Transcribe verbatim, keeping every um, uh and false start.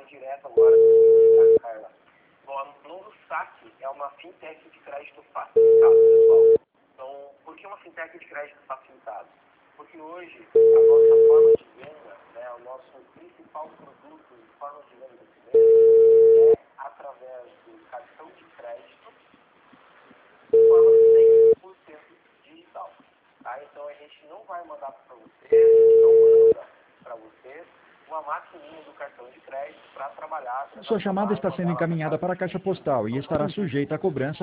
direto agora com a Carla. Bom, a Novo Saque é uma fintech de crédito facilitado, pessoal. Então, por que uma fintech de crédito facilitado? Porque hoje a nossa forma de venda, né, o nosso principal produto e forma de venda desse mês é através do cartão de crédito de forma cem por cento digital. Tá? Então a gente não vai mandar para você, a gente não manda para você uma maquininha do cartão de crédito para trabalhar. Sua chamada está sendo encaminhada para a caixa postal e estará sujeita a cobrança